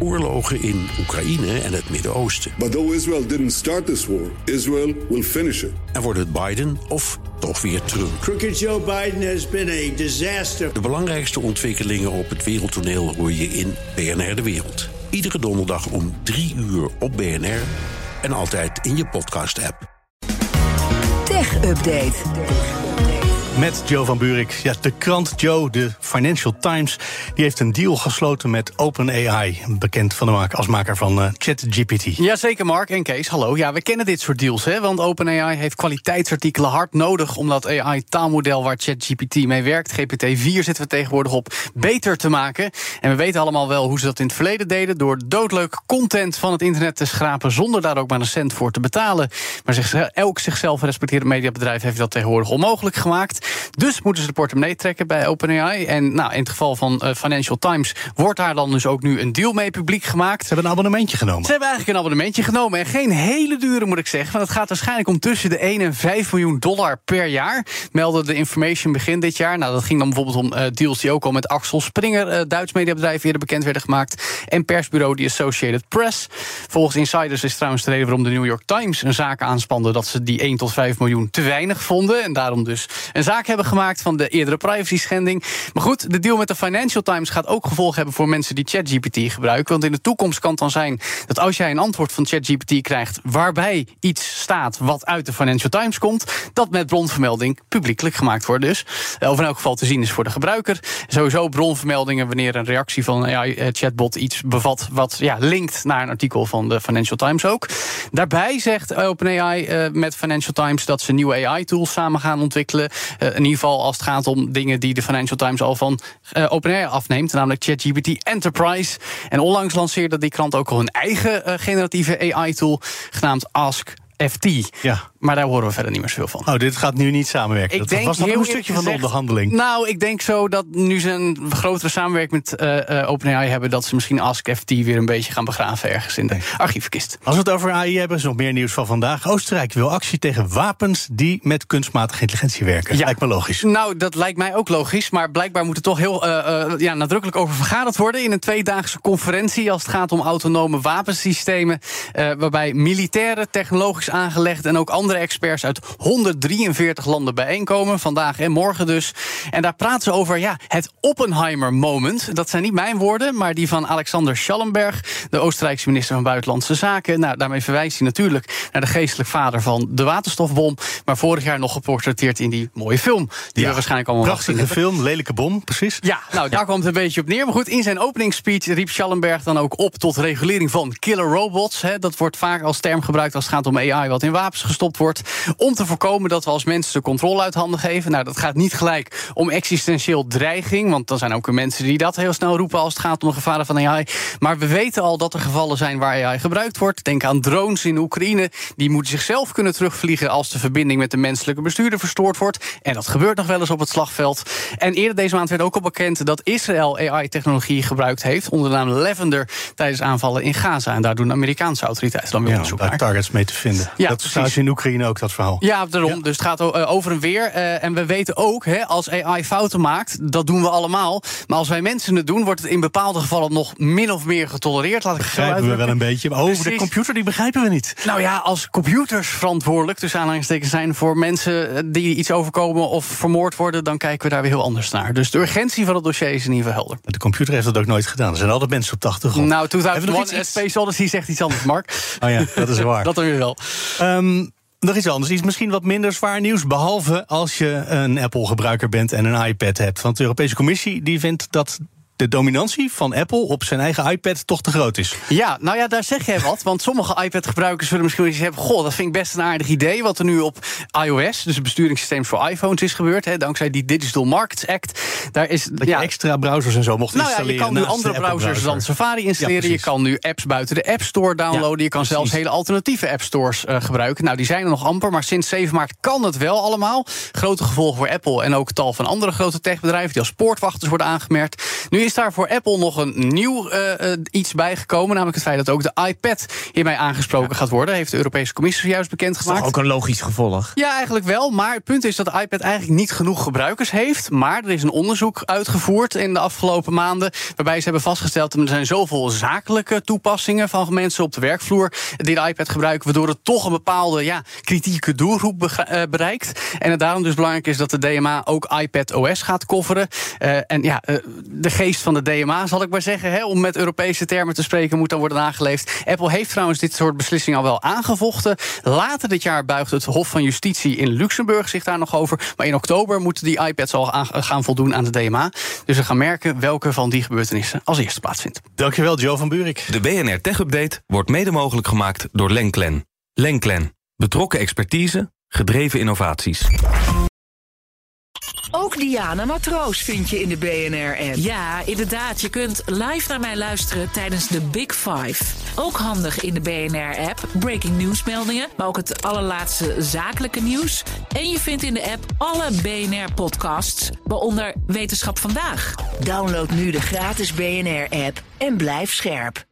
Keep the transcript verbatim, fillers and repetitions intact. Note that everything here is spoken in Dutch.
oorlogen in Oekraïne en het Midden-Oosten. But though Israel didn't start this war, Israel will finish it. En wordt het Biden of toch weer Trump? Crooked Joe Biden has been a disaster. De belangrijkste ontwikkelingen op het wereldtoneel hoor je in B N R De Wereld. Iedere donderdag om drie uur op B N R en altijd in je podcast-app. Tech Update. Met Joe van Buurik. Ja, de krant Joe, de Financial Times, die heeft een deal gesloten met OpenAI, bekend van de maker, als maker van uh, ChatGPT. Jazeker, Mark en Kees. Hallo. Ja, we kennen dit soort deals, hè? Want OpenAI heeft kwaliteitsartikelen hard nodig om dat A I-taalmodel waar ChatGPT mee werkt, G P T vier zitten we tegenwoordig op, beter te maken. En we weten allemaal wel hoe ze dat in het verleden deden, door doodleuk content van het internet te schrapen zonder daar ook maar een cent voor te betalen. Maar zich, elk zichzelf respecterend mediabedrijf heeft dat tegenwoordig onmogelijk gemaakt. Dus moeten ze de portemonnee trekken bij OpenAI. En nou, in het geval van uh, Financial Times wordt daar dan dus ook nu een deal mee publiek gemaakt. Ze hebben een abonnementje genomen. Ze hebben eigenlijk een abonnementje genomen. En geen hele dure, moet ik zeggen. Want het gaat waarschijnlijk om tussen de één en vijf miljoen dollar per jaar. Meldde de Information begin dit jaar. Nou, dat ging dan bijvoorbeeld om uh, deals die ook al met Axel Springer, uh, Duits mediabedrijf, eerder bekend werden gemaakt. En persbureau The Associated Press. Volgens insiders is trouwens de reden waarom de New York Times een zaak aanspande dat ze die één tot vijf miljoen te weinig vonden. En daarom dus een zaak hebben gemaakt van de eerdere privacy-schending. Maar goed, de deal met de Financial Times gaat ook gevolgen hebben voor mensen die ChatGPT gebruiken. Want in de toekomst kan het dan zijn dat als jij een antwoord van ChatGPT krijgt waarbij iets staat wat uit de Financial Times komt, dat met bronvermelding publiekelijk gemaakt wordt dus. Of in elk geval te zien is voor de gebruiker. Sowieso bronvermeldingen wanneer een reactie van een A I-chatbot iets bevat wat ja, linkt naar een artikel van de Financial Times ook. Daarbij zegt OpenAI uh, met Financial Times dat ze nieuwe A I-tools samen gaan ontwikkelen. Uh, in ieder geval als het gaat om dingen die de Financial Times al van uh, OpenAI afneemt, namelijk ChatGPT Enterprise. En onlangs lanceerde die krant ook al een eigen uh, generatieve A I-tool genaamd Ask F T. Ja. Maar daar horen we verder niet meer zoveel van. Oh, dit gaat nu niet samenwerken. Ik dat denk was nog heel een stukje van de gezegd, onderhandeling. Nou, ik denk zo dat nu ze een grotere samenwerking met uh, uh, OpenAI hebben, dat ze misschien Ask F T weer een beetje gaan begraven ergens in de archiefkist. Als we het over A I hebben, is nog meer nieuws van vandaag. Oostenrijk wil actie tegen wapens die met kunstmatige intelligentie werken. Ja. Lijkt me logisch. Nou, dat lijkt mij ook logisch. Maar blijkbaar moet er toch heel uh, uh, ja, nadrukkelijk over vergaderd worden in een tweedaagse conferentie als het gaat om autonome wapensystemen. Uh, waarbij militairen, technologisch aangelegd en ook andere experts uit honderddrieënveertig landen bijeenkomen. Vandaag en morgen dus. En daar praten ze over ja, het Oppenheimer-moment. Dat zijn niet mijn woorden, maar die van Alexander Schallenberg, de Oostenrijkse minister van Buitenlandse Zaken. Nou, daarmee verwijst hij natuurlijk naar de geestelijk vader van de waterstofbom. Maar vorig jaar nog geportretteerd in die mooie film. Die ja, we waarschijnlijk allemaal prachtige gezien hebben. film, lelijke bom, precies. Ja, nou, daar ja. kwam het een beetje op neer. Maar goed, in zijn openingsspeech riep Schallenberg dan ook op tot regulering van killer robots. Hè. Dat wordt vaak als term gebruikt als het gaat om A I wat in wapens gestopt wordt. Om te voorkomen dat we als mensen de controle uit handen geven. Nou, dat gaat niet gelijk om existentieel dreiging. Want dan zijn ook weer mensen die dat heel snel roepen als het gaat om de gevaren van A I. Maar we weten al dat er gevallen zijn waar A I gebruikt wordt. Denk aan drones in Oekraïne. Die moeten zichzelf kunnen terugvliegen als de verbinding met de menselijke bestuurder verstoord wordt. En dat gebeurt nog wel eens op het slagveld. En eerder deze maand werd ook al bekend dat Israël A I-technologie gebruikt heeft onder de naam Lavender tijdens aanvallen in Gaza. En daar doen de Amerikaanse autoriteiten dan weer ja, onderzoek daar naar. targets mee te vinden. Ja, dat staat in Oekraïne ook, dat verhaal. Ja, daarom. Ja. Dus het gaat uh, over en weer. Uh, en we weten ook, hè, als A I fouten maakt, dat doen we allemaal. Maar als wij mensen het doen, wordt het in bepaalde gevallen nog min of meer getolereerd. Laat ik begrijpen het zo we wel een beetje. Maar over de computer, die begrijpen we niet. Nou ja, als computers verantwoordelijk, tussen aanhalingstekens, zijn voor mensen die iets overkomen of vermoord worden, dan kijken we daar weer heel anders naar. Dus de urgentie van het dossier is in ieder geval helder. De computer heeft dat ook nooit gedaan. Er zijn altijd mensen op de achtergrond. Nou, tweeduizend één Space Odyssey zegt iets anders, Mark. Oh ja, dat is waar. Dat dan weer wel. Um, Nog iets anders, iets misschien wat minder zwaar nieuws, behalve als je een Apple-gebruiker bent en een iPad hebt. Want de Europese Commissie die vindt dat de dominantie van Apple op zijn eigen iPad toch te groot is. Ja, nou ja, daar zeg jij wat. Want sommige iPad-gebruikers zullen misschien wel eens hebben, goh, dat vind ik best een aardig idee, wat er nu op iOS, dus het besturingssysteem voor iPhones, is gebeurd. Hè, dankzij die Digital Markets Act. Daar is, dat ja, je extra browsers en zo mocht nou installeren. Ja, je kan nu andere browsers dan Safari installeren. Ja, je kan nu apps buiten de App Store downloaden. Ja, je kan precies. zelfs hele alternatieve App Stores uh, gebruiken. Nou, die zijn er nog amper, maar sinds zeven maart kan het wel allemaal. Grote gevolgen voor Apple en ook tal van andere grote techbedrijven die als poortwachters worden aangemerkt. Nu is is daar voor Apple nog een nieuw uh, uh, iets bijgekomen. Namelijk het feit dat ook de iPad hiermee aangesproken ja. gaat worden. Heeft de Europese Commissie zojuist bekendgemaakt. Dat is toch ook een logisch gevolg? Ja, eigenlijk wel. Maar het punt is dat de iPad eigenlijk niet genoeg gebruikers heeft. Maar er is een onderzoek uitgevoerd in de afgelopen maanden. Waarbij ze hebben vastgesteld dat er zijn zoveel zakelijke toepassingen van mensen op de werkvloer die de iPad gebruiken, waardoor het toch een bepaalde ja, kritieke doelgroep bereikt. En het daarom dus belangrijk is dat de D M A ook iPadOS gaat coveren. Uh, en ja, uh, de geest van de D M A, zal ik maar zeggen, hè, om met Europese termen te spreken, moet dan worden nageleefd. Apple heeft trouwens dit soort beslissingen al wel aangevochten. Later dit jaar buigt het Hof van Justitie in Luxemburg zich daar nog over. Maar in oktober moeten die iPads al aan, gaan voldoen aan de D M A. Dus we gaan merken welke van die gebeurtenissen als eerste plaatsvindt. Dankjewel, Joe van Buurik. De B N R Tech Update wordt mede mogelijk gemaakt door Lenklen. Lenklen. Betrokken expertise, gedreven innovaties. Ook Diana Matroos vind je in de B N R-app. Ja, inderdaad. Je kunt live naar mij luisteren tijdens de Big Five. Ook handig in de B N R-app. Breaking nieuwsmeldingen, maar ook het allerlaatste zakelijke nieuws. En je vindt in de app alle B N R-podcasts, waaronder Wetenschap Vandaag. Download nu de gratis B N R-app en blijf scherp.